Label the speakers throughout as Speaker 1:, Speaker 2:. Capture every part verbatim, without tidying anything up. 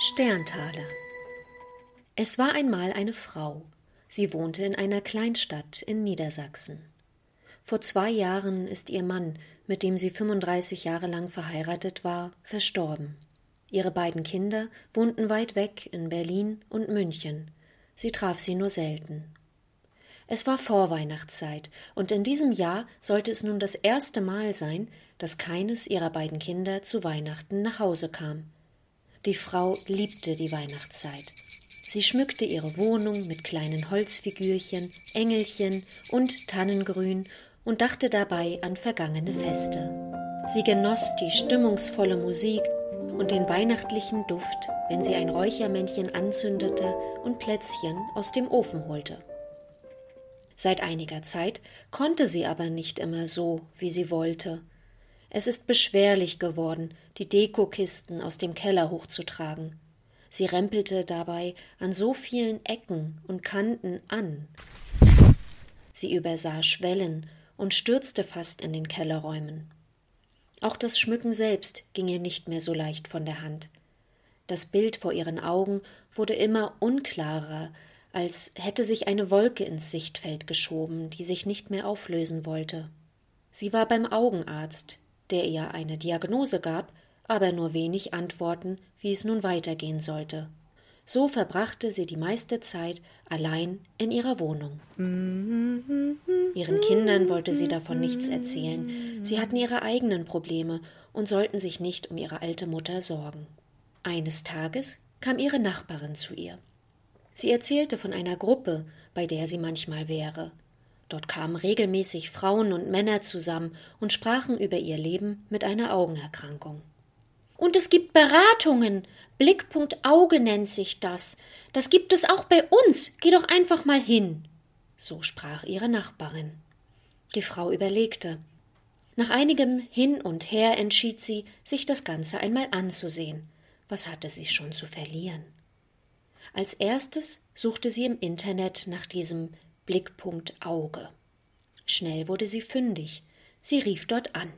Speaker 1: Sterntaler. Es war einmal eine Frau. Sie wohnte in einer Kleinstadt in Niedersachsen. Vor zwei Jahren ist ihr Mann, mit dem sie fünfunddreißig Jahre lang verheiratet war, verstorben. Ihre beiden Kinder wohnten weit weg in Berlin und München. Sie traf sie nur selten. Es war Vorweihnachtszeit, und in diesem Jahr sollte es nun das erste Mal sein, dass keines ihrer beiden Kinder zu Weihnachten nach Hause kam. Die Frau liebte die Weihnachtszeit. Sie schmückte ihre Wohnung mit kleinen Holzfigürchen, Engelchen und Tannengrün und dachte dabei an vergangene Feste. Sie genoss die stimmungsvolle Musik und den weihnachtlichen Duft, wenn sie ein Räuchermännchen anzündete und Plätzchen aus dem Ofen holte. Seit einiger Zeit konnte sie aber nicht immer so, wie sie wollte. Es ist beschwerlich geworden, die Dekokisten aus dem Keller hochzutragen. Sie rempelte dabei an so vielen Ecken und Kanten an. Sie übersah Schwellen und stürzte fast in den Kellerräumen. Auch das Schmücken selbst ging ihr nicht mehr so leicht von der Hand. Das Bild vor ihren Augen wurde immer unklarer, als hätte sich eine Wolke ins Sichtfeld geschoben, die sich nicht mehr auflösen wollte. Sie war beim Augenarzt, der ihr eine Diagnose gab, aber nur wenig Antworten, wie es nun weitergehen sollte. So verbrachte sie die meiste Zeit allein in ihrer Wohnung. Ihren Kindern wollte sie davon nichts erzählen. Sie hatten ihre eigenen Probleme und sollten sich nicht um ihre alte Mutter sorgen. Eines Tages kam ihre Nachbarin zu ihr. Sie erzählte von einer Gruppe, bei der sie manchmal wäre. Dort kamen regelmäßig Frauen und Männer zusammen und sprachen über ihr Leben mit einer Augenerkrankung. Und es gibt Beratungen. Blickpunkt Auge nennt sich das. Das gibt es auch bei uns. Geh doch einfach mal hin. So sprach ihre Nachbarin. Die Frau überlegte. Nach einigem Hin und Her entschied sie, sich das Ganze einmal anzusehen. Was hatte sie schon zu verlieren? Als erstes suchte sie im Internet nach diesem Blickpunkt Auge. Schnell wurde sie fündig. Sie rief dort an.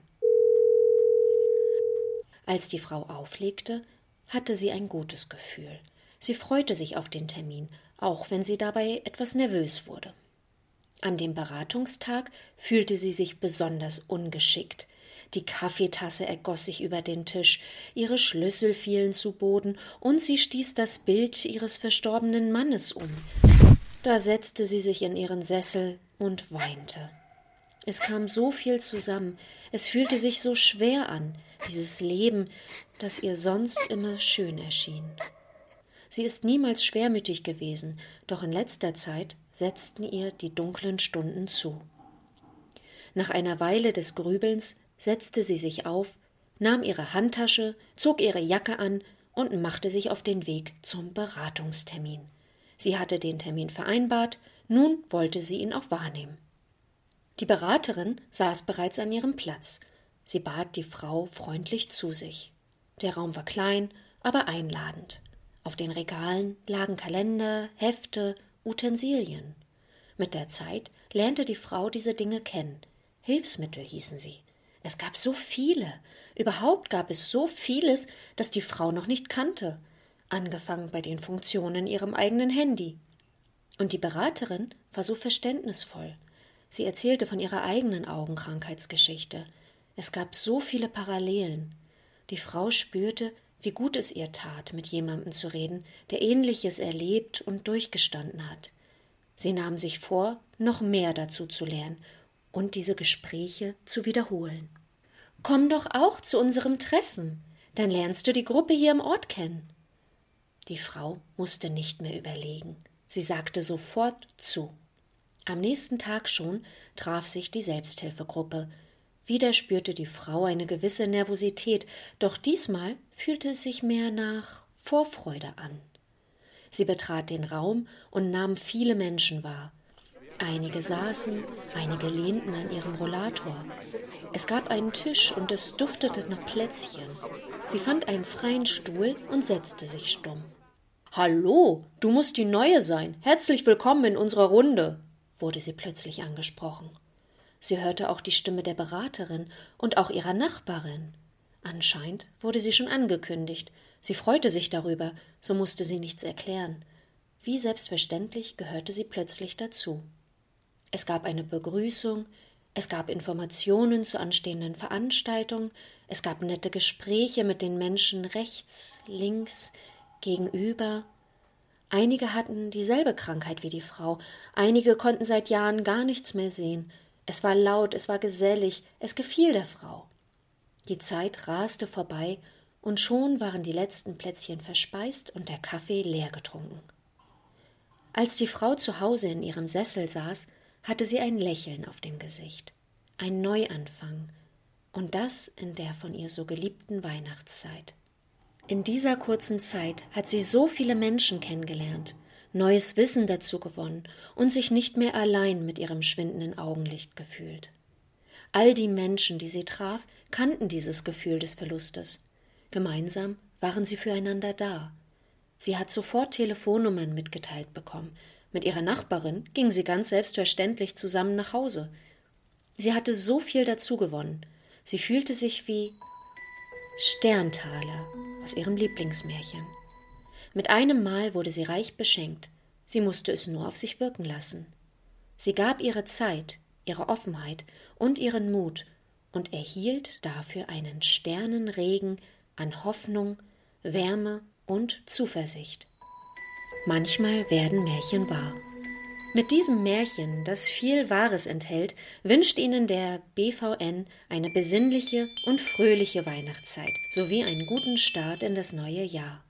Speaker 1: Als die Frau auflegte, hatte sie ein gutes Gefühl. Sie freute sich auf den Termin, auch wenn sie dabei etwas nervös wurde. An dem Beratungstag fühlte sie sich besonders ungeschickt. Die Kaffeetasse ergoss sich über den Tisch, ihre Schlüssel fielen zu Boden und sie stieß das Bild ihres verstorbenen Mannes um. Da setzte sie sich in ihren Sessel und weinte. Es kam so viel zusammen, es fühlte sich so schwer an, dieses Leben, das ihr sonst immer schön erschien. Sie ist niemals schwermütig gewesen, doch in letzter Zeit setzten ihr die dunklen Stunden zu. Nach einer Weile des Grübelns setzte sie sich auf, nahm ihre Handtasche, zog ihre Jacke an und machte sich auf den Weg zum Beratungstermin. Sie hatte den Termin vereinbart, nun wollte sie ihn auch wahrnehmen. Die Beraterin saß bereits an ihrem Platz. Sie bat die Frau freundlich zu sich. Der Raum war klein, aber einladend. Auf den Regalen lagen Kalender, Hefte, Utensilien. Mit der Zeit lernte die Frau diese Dinge kennen. Hilfsmittel hießen sie. Es gab so viele. Überhaupt gab es so vieles, das die Frau noch nicht kannte. Angefangen bei den Funktionen in ihrem eigenen Handy. Und die Beraterin war so verständnisvoll. Sie erzählte von ihrer eigenen Augenkrankheitsgeschichte. Es gab so viele Parallelen. Die Frau spürte, wie gut es ihr tat, mit jemandem zu reden, der Ähnliches erlebt und durchgestanden hat. Sie nahm sich vor, noch mehr dazu zu lernen und diese Gespräche zu wiederholen. »Komm doch auch zu unserem Treffen, dann lernst du die Gruppe hier im Ort kennen.« Die Frau musste nicht mehr überlegen. Sie sagte sofort zu. Am nächsten Tag schon traf sich die Selbsthilfegruppe. Wieder spürte die Frau eine gewisse Nervosität, doch diesmal fühlte es sich mehr nach Vorfreude an. Sie betrat den Raum und nahm viele Menschen wahr. Einige saßen, einige lehnten an ihrem Rollator. Es gab einen Tisch und es duftete nach Plätzchen. Sie fand einen freien Stuhl und setzte sich stumm. »Hallo, du musst die Neue sein. Herzlich willkommen in unserer Runde«, wurde sie plötzlich angesprochen. Sie hörte auch die Stimme der Beraterin und auch ihrer Nachbarin. Anscheinend wurde sie schon angekündigt. Sie freute sich darüber, so musste sie nichts erklären. Wie selbstverständlich gehörte sie plötzlich dazu. Es gab eine Begrüßung, es gab Informationen zu anstehenden Veranstaltungen, es gab nette Gespräche mit den Menschen rechts, links, gegenüber. Einige hatten dieselbe Krankheit wie die Frau, einige konnten seit Jahren gar nichts mehr sehen. Es war laut, es war gesellig, es gefiel der Frau. Die Zeit raste vorbei, und schon waren die letzten Plätzchen verspeist und der Kaffee leer getrunken. Als die Frau zu Hause in ihrem Sessel saß, hatte sie ein Lächeln auf dem Gesicht, ein Neuanfang, und das in der von ihr so geliebten Weihnachtszeit. In dieser kurzen Zeit hat sie so viele Menschen kennengelernt, neues Wissen dazu gewonnen und sich nicht mehr allein mit ihrem schwindenden Augenlicht gefühlt. All die Menschen, die sie traf, kannten dieses Gefühl des Verlustes. Gemeinsam waren sie füreinander da. Sie hat sofort Telefonnummern mitgeteilt bekommen. Mit ihrer Nachbarin ging sie ganz selbstverständlich zusammen nach Hause. Sie hatte so viel dazu gewonnen. Sie fühlte sich wie Sterntaler aus ihrem Lieblingsmärchen. Mit einem Mal wurde sie reich beschenkt. Sie musste es nur auf sich wirken lassen. Sie gab ihre Zeit, ihre Offenheit und ihren Mut und erhielt dafür einen Sternenregen an Hoffnung, Wärme und Zuversicht. Manchmal werden Märchen wahr. Mit diesem Märchen, das viel Wahres enthält, wünscht Ihnen der B V N eine besinnliche und fröhliche Weihnachtszeit sowie einen guten Start in das neue Jahr.